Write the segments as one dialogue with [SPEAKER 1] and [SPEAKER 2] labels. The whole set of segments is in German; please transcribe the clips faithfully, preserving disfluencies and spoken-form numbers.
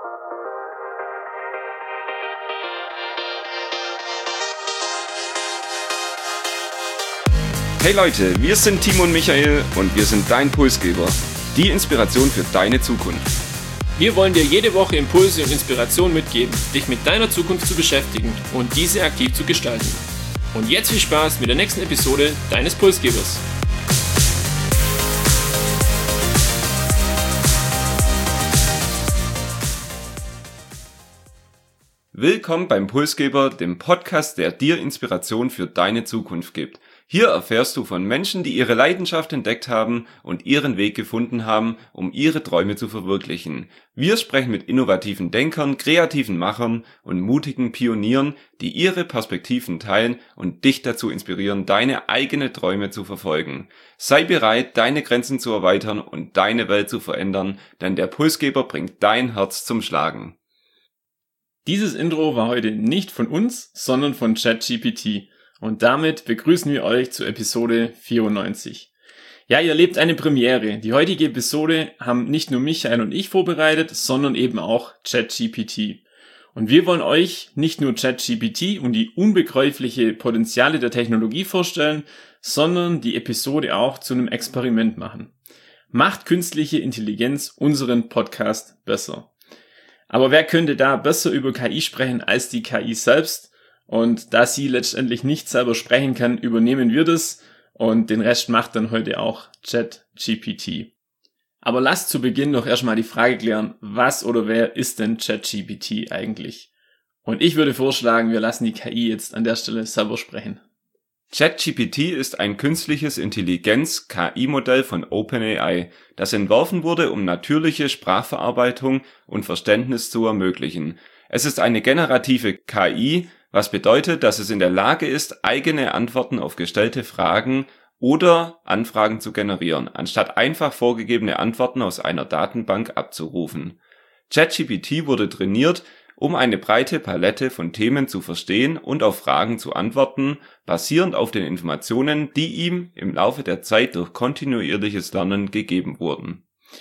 [SPEAKER 1] Hey Leute, wir sind Timo und Michael und wir sind dein Pulsgeber, die Inspiration für deine Zukunft.
[SPEAKER 2] Wir wollen dir jede Woche Impulse und Inspiration mitgeben, dich mit deiner Zukunft zu beschäftigen und diese aktiv zu gestalten. Und jetzt viel Spaß mit der nächsten Episode deines Pulsgebers.
[SPEAKER 1] Willkommen beim Pulsgeber, dem Podcast, der dir Inspiration für deine Zukunft gibt. Hier erfährst du von Menschen, die ihre Leidenschaft entdeckt haben und ihren Weg gefunden haben, um ihre Träume zu verwirklichen. Wir sprechen mit innovativen Denkern, kreativen Machern und mutigen Pionieren, die ihre Perspektiven teilen und dich dazu inspirieren, deine eigenen Träume zu verfolgen. Sei bereit, deine Grenzen zu erweitern und deine Welt zu verändern, denn der Pulsgeber bringt dein Herz zum Schlagen.
[SPEAKER 2] Dieses Intro war heute nicht von uns, sondern von ChatGPT. Und damit begrüßen wir euch zu Episode vierundneunzig. Ja, ihr erlebt eine Premiere. Die heutige Episode haben nicht nur Michael und ich vorbereitet, sondern eben auch ChatGPT. Und wir wollen euch nicht nur ChatGPT und die unbegreifliche Potenziale der Technologie vorstellen, sondern die Episode auch zu einem Experiment machen. Macht künstliche Intelligenz unseren Podcast besser? Aber wer könnte da besser über K I sprechen als die K I selbst? Und da sie letztendlich nicht selber sprechen kann, übernehmen wir das und den Rest macht dann heute auch ChatGPT. Aber lasst zu Beginn doch erstmal die Frage klären, was oder wer ist denn ChatGPT eigentlich? Und ich würde vorschlagen, wir lassen die K I jetzt an der Stelle selber sprechen.
[SPEAKER 1] ChatGPT ist ein künstliches Intelligenz-K I-Modell von OpenAI, das entworfen wurde, um natürliche Sprachverarbeitung und Verständnis zu ermöglichen. Es ist eine generative K I, was bedeutet, dass es in der Lage ist, eigene Antworten auf gestellte Fragen oder Anfragen zu generieren, anstatt einfach vorgegebene Antworten aus einer Datenbank abzurufen. ChatGPT wurde trainiert, um eine breite Palette von Themen zu verstehen und auf Fragen zu antworten, basierend auf den Informationen, die ihm im Laufe der Zeit durch kontinuierliches Lernen gegeben wurden.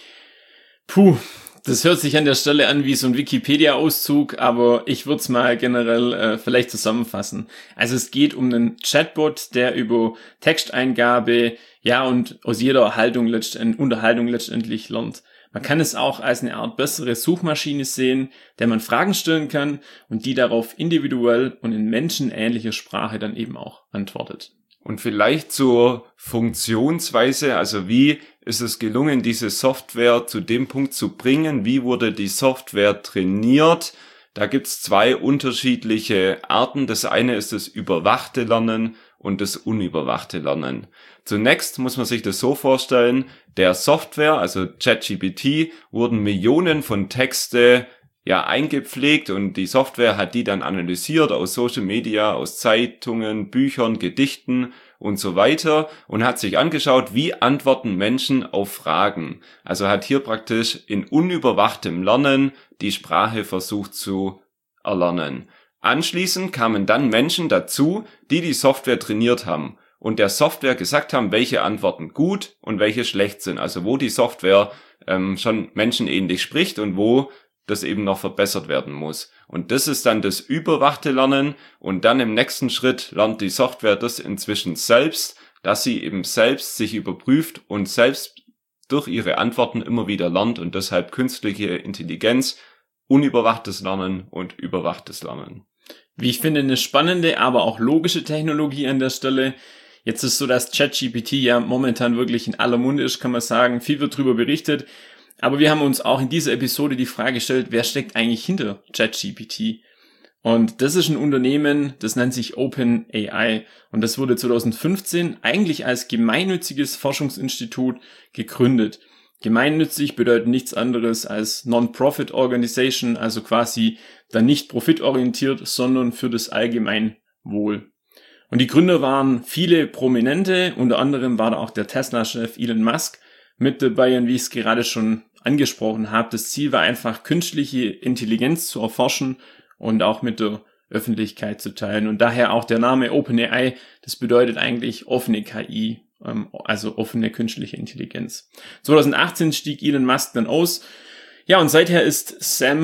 [SPEAKER 2] Puh. Das hört sich an der Stelle an wie so ein Wikipedia-Auszug, aber ich würde es mal generell äh, vielleicht zusammenfassen. Also es geht um einen Chatbot, der über Texteingabe, ja und aus jeder Haltung letztend, Unterhaltung letztendlich lernt. Man kann es auch als eine Art bessere Suchmaschine sehen, der man Fragen stellen kann und die darauf individuell und in menschenähnlicher Sprache dann eben auch antwortet.
[SPEAKER 1] Und vielleicht zur Funktionsweise, also wie ist es gelungen, diese Software zu dem Punkt zu bringen, wie wurde die Software trainiert? Da gibt's zwei unterschiedliche Arten. Das eine ist das überwachte Lernen und das unüberwachte Lernen. Zunächst muss man sich das so vorstellen, der Software, also ChatGPT, wurden Millionen von Texte ja eingepflegt und die Software hat die dann analysiert aus Social Media, aus Zeitungen, Büchern, Gedichten und so weiter und hat sich angeschaut, wie antworten Menschen auf Fragen. Also hat hier praktisch in unüberwachtem Lernen die Sprache versucht zu erlernen. Anschließend kamen dann Menschen dazu, die die Software trainiert haben und der Software gesagt haben, welche Antworten gut und welche schlecht sind. Also wo die Software ähm, schon menschenähnlich spricht und wo das eben noch verbessert werden muss. Und das ist dann das überwachte Lernen und dann im nächsten Schritt lernt die Software das inzwischen selbst, dass sie eben selbst sich überprüft und selbst durch ihre Antworten immer wieder lernt und deshalb künstliche Intelligenz, unüberwachtes Lernen und überwachtes Lernen.
[SPEAKER 2] Wie ich finde, eine spannende, aber auch logische Technologie an der Stelle. Jetzt ist so, dass ChatGPT ja momentan wirklich in aller Munde ist, kann man sagen. Viel wird drüber berichtet. Aber wir haben uns auch in dieser Episode die Frage gestellt, wer steckt eigentlich hinter ChatGPT? Und das ist ein Unternehmen, das nennt sich OpenAI. Und das wurde zwanzig fünfzehn eigentlich als gemeinnütziges Forschungsinstitut gegründet. Gemeinnützig bedeutet nichts anderes als Non-Profit Organization, also quasi dann nicht profitorientiert, sondern für das Allgemeinwohl. Und die Gründer waren viele Prominente, unter anderem war da auch der Tesla-Chef Elon Musk mit dabei und wie ich es gerade schon angesprochen habe, das Ziel war einfach, künstliche Intelligenz zu erforschen und auch mit der Öffentlichkeit zu teilen. Und daher auch der Name OpenAI, das bedeutet eigentlich offene K I, also offene künstliche Intelligenz. zwanzig achtzehn stieg Elon Musk dann aus. Ja, und seither ist Sam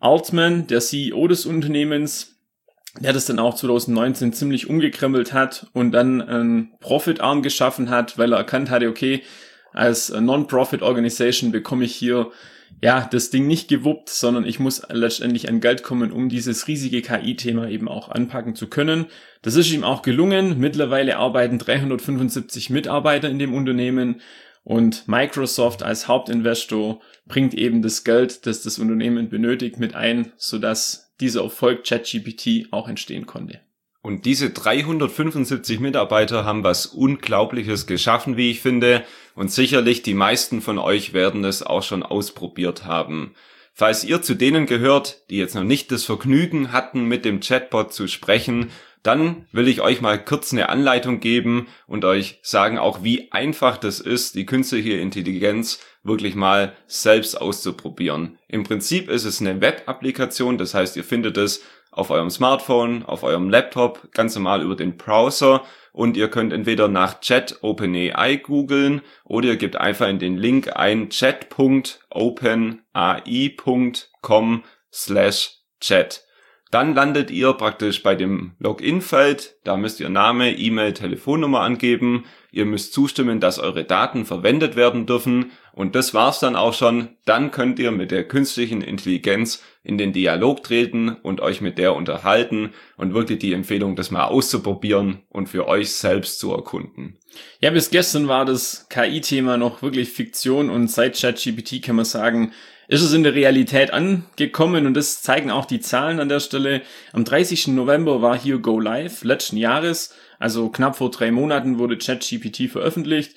[SPEAKER 2] Altman, der C E O des Unternehmens, der das dann auch zwanzig neunzehn ziemlich umgekrempelt hat und dann einen Profit-Arm geschaffen hat, weil er erkannt hatte, okay, als Non-Profit-Organisation bekomme ich hier ja das Ding nicht gewuppt, sondern ich muss letztendlich an Geld kommen, um dieses riesige K I-Thema eben auch anpacken zu können. Das ist ihm auch gelungen. Mittlerweile arbeiten dreihundertfünfundsiebzig Mitarbeiter in dem Unternehmen und Microsoft als Hauptinvestor bringt eben das Geld, das das Unternehmen benötigt, mit ein, sodass dieser Erfolg ChatGPT auch entstehen konnte.
[SPEAKER 1] Und diese dreihundertfünfundsiebzig Mitarbeiter haben was Unglaubliches geschaffen, wie ich finde. Und sicherlich die meisten von euch werden es auch schon ausprobiert haben. Falls ihr zu denen gehört, die jetzt noch nicht das Vergnügen hatten, mit dem Chatbot zu sprechen, dann will ich euch mal kurz eine Anleitung geben und euch sagen auch, wie einfach das ist, die künstliche Intelligenz wirklich mal selbst auszuprobieren. Im Prinzip ist es eine Web-Applikation, das heißt, ihr findet es auf eurem Smartphone, auf eurem Laptop, ganz normal über den Browser und ihr könnt entweder nach Chat OpenAI googeln oder ihr gebt einfach in den Link ein chat punkt openai punkt com slash chat. Dann landet ihr praktisch bei dem Login-Feld, da müsst ihr Name, E-Mail, Telefonnummer angeben, ihr müsst zustimmen, dass eure Daten verwendet werden dürfen und das war's dann auch schon. Dann könnt ihr mit der künstlichen Intelligenz in den Dialog treten und euch mit der unterhalten und wirklich die Empfehlung, das mal auszuprobieren und für euch selbst zu erkunden.
[SPEAKER 2] Ja, bis gestern war das K I-Thema noch wirklich Fiktion und seit ChatGPT kann man sagen, ist es in der Realität angekommen und das zeigen auch die Zahlen an der Stelle. Am dreißigsten November war hier Go Live letzten Jahres, also knapp vor drei Monaten wurde ChatGPT veröffentlicht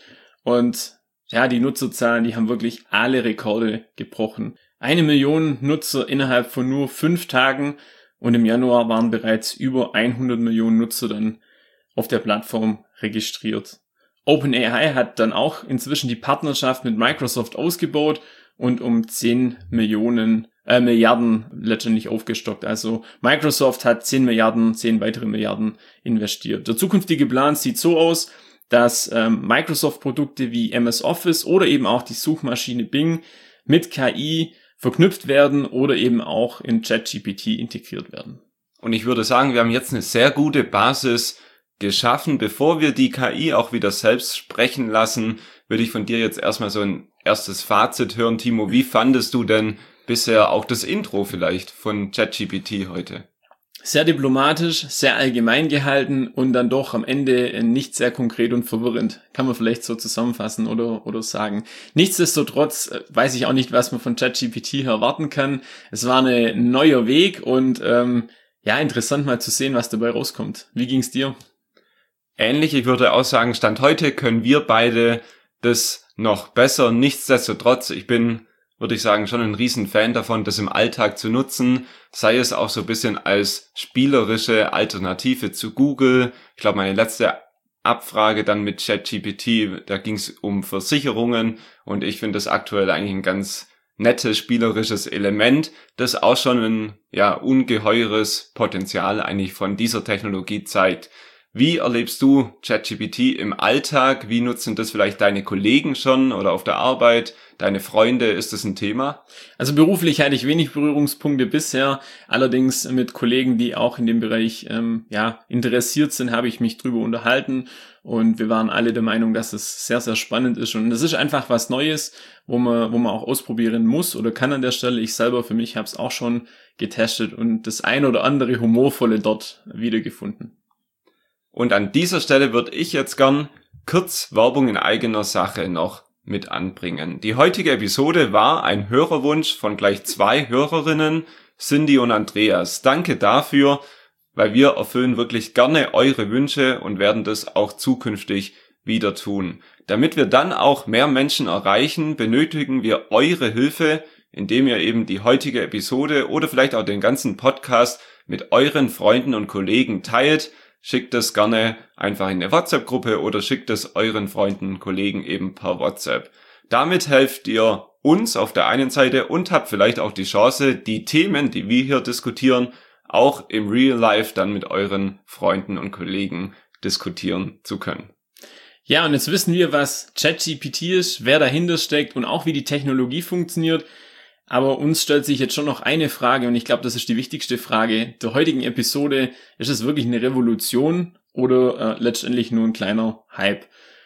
[SPEAKER 2] und ja, die Nutzerzahlen, die haben wirklich alle Rekorde gebrochen. Eine Million Nutzer innerhalb von nur fünf Tagen und im Januar waren bereits über hundert Millionen Nutzer dann auf der Plattform registriert. OpenAI hat dann auch inzwischen die Partnerschaft mit Microsoft ausgebaut und um zehn Millionen, äh, Milliarden letztendlich aufgestockt. Also Microsoft hat zehn Milliarden, zehn weitere Milliarden investiert. Der zukünftige Plan sieht so aus, dass ähm, Microsoft-Produkte wie M S Office oder eben auch die Suchmaschine Bing mit K I verknüpft werden oder eben auch in ChatGPT integriert werden.
[SPEAKER 1] Und ich würde sagen, wir haben jetzt eine sehr gute Basis geschaffen. Bevor wir die K I auch wieder selbst sprechen lassen, würde ich von dir jetzt erstmal so ein erstes Fazit hören. Timo, wie fandest du denn bisher auch das Intro vielleicht von ChatGPT heute?
[SPEAKER 2] Sehr diplomatisch, sehr allgemein gehalten und dann doch am Ende nicht sehr konkret und verwirrend. Kann man vielleicht so zusammenfassen oder oder sagen. Nichtsdestotrotz weiß ich auch nicht, was man von ChatGPT hier erwarten kann. Es war ein neuer Weg und ähm, ja, interessant mal zu sehen, was dabei rauskommt. Wie ging's dir?
[SPEAKER 1] Ähnlich, ich würde auch sagen, Stand heute können wir beide das noch besser. Nichtsdestotrotz, ich bin, würde ich sagen, schon ein Riesenfan davon, das im Alltag zu nutzen, sei es auch so ein bisschen als spielerische Alternative zu Google. Ich glaube, meine letzte Abfrage dann mit ChatGPT, da ging es um Versicherungen und ich finde das aktuell eigentlich ein ganz nettes spielerisches Element, das auch schon ein ja ungeheures Potenzial eigentlich von dieser Technologie zeigt. Wie erlebst du ChatGPT im Alltag? Wie nutzen das vielleicht deine Kollegen schon oder auf der Arbeit? Deine Freunde, ist das ein Thema?
[SPEAKER 2] Also beruflich hatte ich wenig Berührungspunkte bisher. Allerdings mit Kollegen, die auch in dem Bereich ähm, ja interessiert sind, habe ich mich drüber unterhalten. Und wir waren alle der Meinung, dass es sehr, sehr spannend ist. Und es ist einfach was Neues, wo man wo man auch ausprobieren muss oder kann an der Stelle. Ich selber für mich habe es auch schon getestet und das ein oder andere Humorvolle dort wiedergefunden.
[SPEAKER 1] Und an dieser Stelle würde ich jetzt gern kurz Werbung in eigener Sache noch mit anbringen. Die heutige Episode war ein Hörerwunsch von gleich zwei Hörerinnen, Cindy und Andreas. Danke dafür, weil wir erfüllen wirklich gerne eure Wünsche und werden das auch zukünftig wieder tun. Damit wir dann auch mehr Menschen erreichen, benötigen wir eure Hilfe, indem ihr eben die heutige Episode oder vielleicht auch den ganzen Podcast mit euren Freunden und Kollegen teilt. Schickt es gerne einfach in eine WhatsApp-Gruppe oder schickt es euren Freunden und Kollegen eben per WhatsApp. Damit helft ihr uns auf der einen Seite und habt vielleicht auch die Chance, die Themen, die wir hier diskutieren, auch im Real Life dann mit euren Freunden und Kollegen diskutieren zu können.
[SPEAKER 2] Ja, und jetzt wissen wir, was ChatGPT ist, wer dahinter steckt und auch wie die Technologie funktioniert. Aber uns stellt sich jetzt schon noch eine Frage und ich glaube, das ist die wichtigste Frage der heutigen Episode. Ist es wirklich eine Revolution oder äh, letztendlich nur ein kleiner Hype?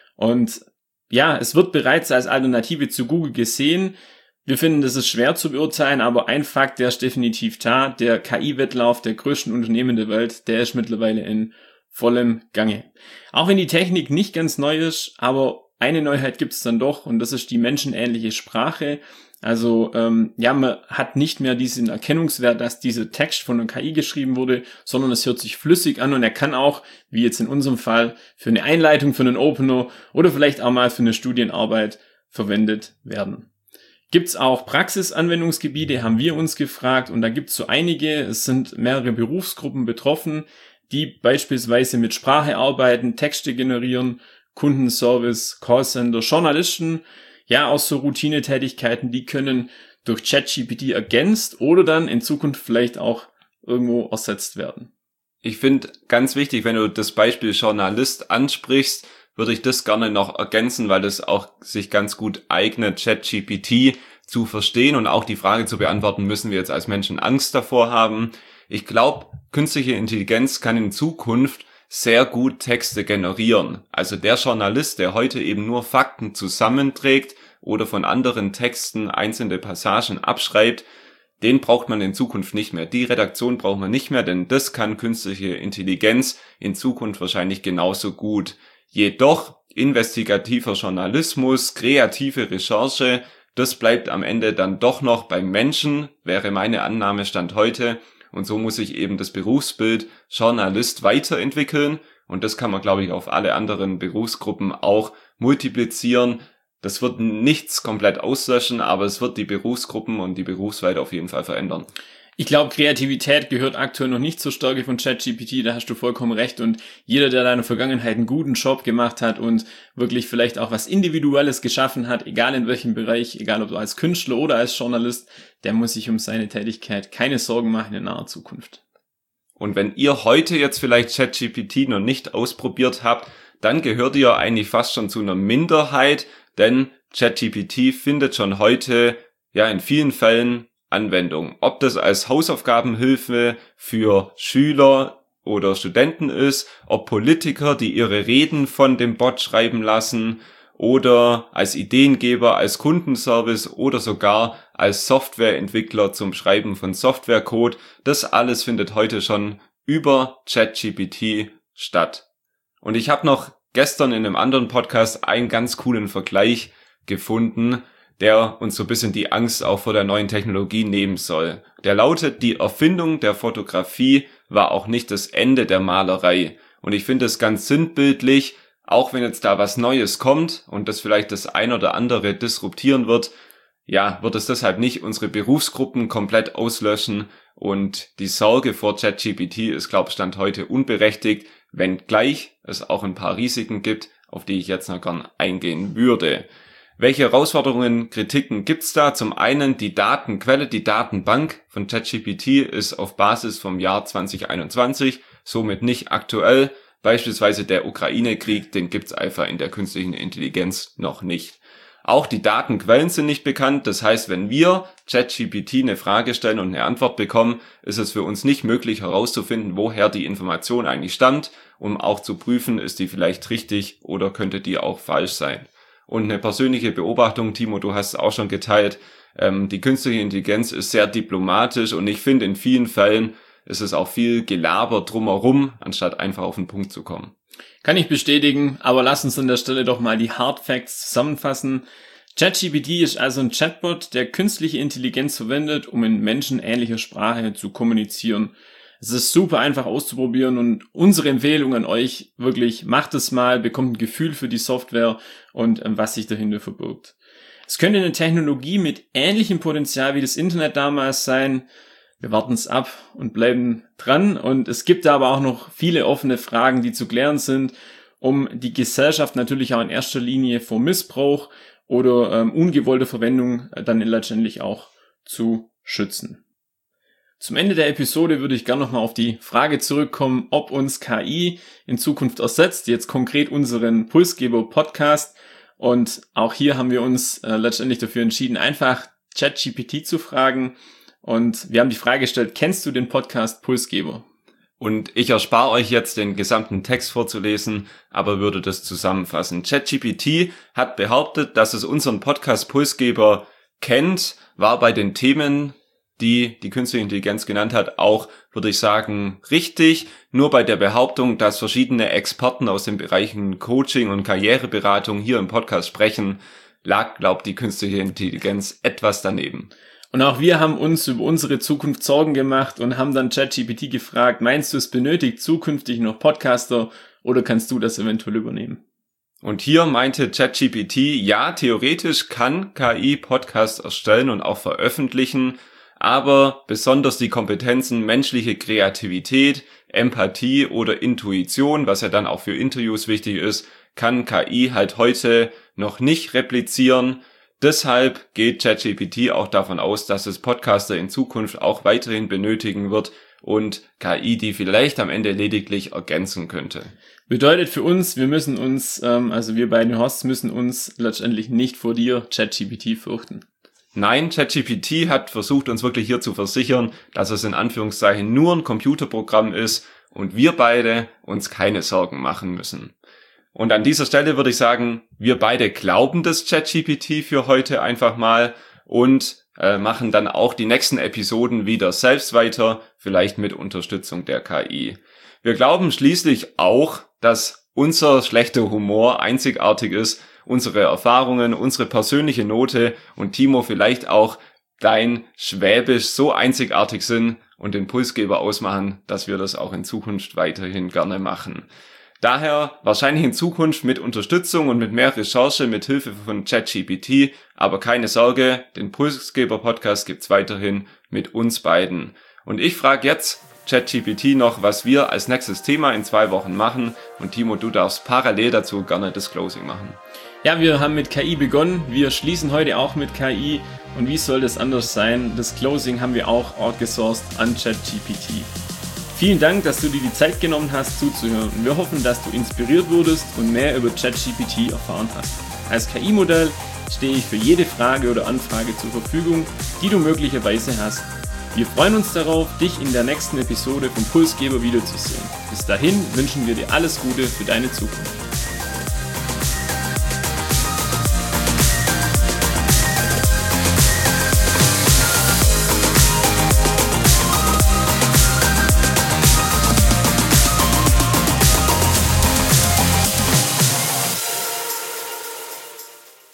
[SPEAKER 2] Und ja, es wird bereits als Alternative zu Google gesehen. Wir finden, das ist schwer zu beurteilen, aber ein Fakt, der ist definitiv da. Der K I-Wettlauf der größten Unternehmen der Welt, der ist mittlerweile in vollem Gange. Auch wenn die Technik nicht ganz neu ist, aber eine Neuheit gibt es dann doch und das ist die menschenähnliche Sprache. Also ähm, ja, man hat nicht mehr diesen Erkennungswert, dass dieser Text von einer K I geschrieben wurde, sondern es hört sich flüssig an und er kann auch, wie jetzt in unserem Fall, für eine Einleitung, für einen Opener oder vielleicht auch mal für eine Studienarbeit verwendet werden. Gibt's auch Praxisanwendungsgebiete, haben wir uns gefragt und da gibt's so einige, es sind mehrere Berufsgruppen betroffen, die beispielsweise mit Sprache arbeiten, Texte generieren, Kundenservice, Callcenter, Journalisten, ja, auch so Routinetätigkeiten, die können durch ChatGPT ergänzt oder dann in Zukunft vielleicht auch irgendwo ersetzt werden.
[SPEAKER 1] Ich finde ganz wichtig, wenn du das Beispiel Journalist ansprichst, würde ich das gerne noch ergänzen, weil das auch sich ganz gut eignet, ChatGPT zu verstehen und auch die Frage zu beantworten, müssen wir jetzt als Menschen Angst davor haben? Ich glaube, künstliche Intelligenz kann in Zukunft sehr gut Texte generieren. Also der Journalist, der heute eben nur Fakten zusammenträgt oder von anderen Texten einzelne Passagen abschreibt, den braucht man in Zukunft nicht mehr. Die Redaktion braucht man nicht mehr, denn das kann künstliche Intelligenz in Zukunft wahrscheinlich genauso gut. Jedoch investigativer Journalismus, kreative Recherche, das bleibt am Ende dann doch noch beim Menschen, wäre meine Annahme Stand heute. Und so muss sich eben das Berufsbild Journalist weiterentwickeln. Und das kann man, glaube ich, auf alle anderen Berufsgruppen auch multiplizieren. Das wird nichts komplett auslöschen, aber es wird die Berufsgruppen und die Berufsweite auf jeden Fall verändern.
[SPEAKER 2] Ich glaube, Kreativität gehört aktuell noch nicht zur Stärke von ChatGPT, da hast du vollkommen recht. Und jeder, der da in der Vergangenheit einen guten Job gemacht hat und wirklich vielleicht auch was Individuelles geschaffen hat, egal in welchem Bereich, egal ob als Künstler oder als Journalist, der muss sich um seine Tätigkeit keine Sorgen machen in naher Zukunft.
[SPEAKER 1] Und wenn ihr heute jetzt vielleicht ChatGPT noch nicht ausprobiert habt, dann gehört ihr eigentlich fast schon zu einer Minderheit, denn ChatGPT findet schon heute ja in vielen Fällen Anwendung. Ob das als Hausaufgabenhilfe für Schüler oder Studenten ist, ob Politiker, die ihre Reden von dem Bot schreiben lassen oder als Ideengeber, als Kundenservice oder sogar als Softwareentwickler zum Schreiben von Softwarecode, das alles findet heute schon über ChatGPT statt. Und ich habe noch gestern in einem anderen Podcast einen ganz coolen Vergleich gefunden, der uns so ein bisschen die Angst auch vor der neuen Technologie nehmen soll. Der lautet, die Erfindung der Fotografie war auch nicht das Ende der Malerei. Und ich finde es ganz sinnbildlich, auch wenn jetzt da was Neues kommt und das vielleicht das ein oder andere disruptieren wird, ja, wird es deshalb nicht unsere Berufsgruppen komplett auslöschen und die Sorge vor ChatGPT ist, glaube ich, Stand heute unberechtigt, wenngleich es auch ein paar Risiken gibt, auf die ich jetzt noch gern eingehen würde. Welche Herausforderungen, Kritiken gibt's da? Zum einen die Datenquelle, die Datenbank von ChatGPT ist auf Basis vom Jahr zwanzig einundzwanzig, somit nicht aktuell. Beispielsweise der Ukraine-Krieg, den gibt's einfach in der künstlichen Intelligenz noch nicht. Auch die Datenquellen sind nicht bekannt, das heißt, wenn wir ChatGPT eine Frage stellen und eine Antwort bekommen, ist es für uns nicht möglich herauszufinden, woher die Information eigentlich stammt, um auch zu prüfen, ist die vielleicht richtig oder könnte die auch falsch sein. Und eine persönliche Beobachtung, Timo, du hast es auch schon geteilt, ähm, die künstliche Intelligenz ist sehr diplomatisch und ich finde, in vielen Fällen ist es auch viel Gelaber drumherum, anstatt einfach auf den Punkt zu kommen.
[SPEAKER 2] Kann ich bestätigen, aber lass uns an der Stelle doch mal die Hard Facts zusammenfassen. ChatGPT ist also ein Chatbot, der künstliche Intelligenz verwendet, um in menschenähnlicher Sprache zu kommunizieren. Es ist super einfach auszuprobieren und unsere Empfehlung an euch, wirklich macht es mal, bekommt ein Gefühl für die Software und was sich dahinter verbirgt. Es könnte eine Technologie mit ähnlichem Potenzial wie das Internet damals sein. Wir warten es ab und bleiben dran und es gibt aber auch noch viele offene Fragen, die zu klären sind, um die Gesellschaft natürlich auch in erster Linie vor Missbrauch oder ähm, ungewollter Verwendung dann letztendlich auch zu schützen. Zum Ende der Episode würde ich gerne nochmal auf die Frage zurückkommen, ob uns K I in Zukunft ersetzt, jetzt konkret unseren Pulsgeber Podcast. Und auch hier haben wir uns äh, letztendlich dafür entschieden, einfach ChatGPT zu fragen. Und wir haben die Frage gestellt, kennst du den Podcast Pulsgeber?
[SPEAKER 1] Und ich erspare euch jetzt, den gesamten Text vorzulesen, aber würde das zusammenfassen. ChatGPT hat behauptet, dass es unseren Podcast Pulsgeber kennt, war bei den Themen, die die künstliche Intelligenz genannt hat, auch, würde ich sagen, richtig. Nur bei der Behauptung, dass verschiedene Experten aus den Bereichen Coaching und Karriereberatung hier im Podcast sprechen, lag, glaubt die künstliche Intelligenz etwas daneben.
[SPEAKER 2] Und auch wir haben uns über unsere Zukunft Sorgen gemacht und haben dann ChatGPT gefragt, meinst du, es benötigt zukünftig noch Podcaster oder kannst du das eventuell übernehmen?
[SPEAKER 1] Und hier meinte ChatGPT, ja, theoretisch kann K I Podcasts erstellen und auch veröffentlichen, aber besonders die Kompetenzen menschliche Kreativität, Empathie oder Intuition, was ja dann auch für Interviews wichtig ist, kann K I halt heute noch nicht replizieren. Deshalb geht ChatGPT auch davon aus, dass es Podcaster in Zukunft auch weiterhin benötigen wird und K I die vielleicht am Ende lediglich ergänzen könnte.
[SPEAKER 2] Bedeutet für uns, wir müssen uns, ähm, also wir beiden Hosts müssen uns letztendlich nicht vor dir, ChatGPT, fürchten.
[SPEAKER 1] Nein, ChatGPT hat versucht, uns wirklich hier zu versichern, dass es in Anführungszeichen nur ein Computerprogramm ist und wir beide uns keine Sorgen machen müssen. Und an dieser Stelle würde ich sagen, wir beide glauben das ChatGPT für heute einfach mal und äh, machen dann auch die nächsten Episoden wieder selbst weiter, vielleicht mit Unterstützung der K I. Wir glauben schließlich auch, dass unser schlechter Humor einzigartig ist, unsere Erfahrungen, unsere persönliche Note und Timo vielleicht auch dein Schwäbisch so einzigartig sind und den Pulsgeber ausmachen, dass wir das auch in Zukunft weiterhin gerne machen. Daher wahrscheinlich in Zukunft mit Unterstützung und mit mehr Recherche mit Hilfe von ChatGPT, aber keine Sorge, den Pulsgeber-Podcast gibt's weiterhin mit uns beiden. Und ich frage jetzt ChatGPT noch, was wir als nächstes Thema in zwei Wochen machen und Timo, du darfst parallel dazu gerne das Closing machen.
[SPEAKER 2] Ja, wir haben mit K I begonnen, wir schließen heute auch mit K I und wie soll das anders sein? Das Closing haben wir auch outgesourced an ChatGPT. Vielen Dank, dass du dir die Zeit genommen hast, zuzuhören. Wir hoffen, dass du inspiriert wurdest und mehr über ChatGPT erfahren hast. Als K I-Modell stehe ich für jede Frage oder Anfrage zur Verfügung, die du möglicherweise hast. Wir freuen uns darauf, dich in der nächsten Episode vom Pulsgeber wiederzusehen. Bis dahin wünschen wir dir alles Gute für deine Zukunft.